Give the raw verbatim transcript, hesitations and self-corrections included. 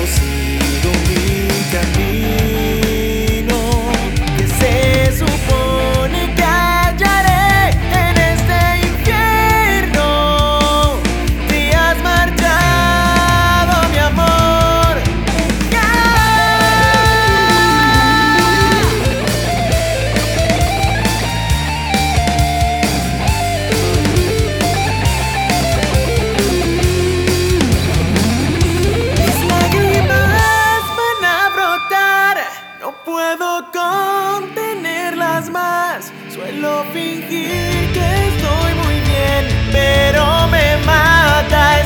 sigo mi camino, que se supone que hallaré en este infierno. Te has marchado, mi amor. Ya. Mis lágrimas van a brotar, no puedo contenerlas más. Suelo fingir que estoy muy bien, pero me mata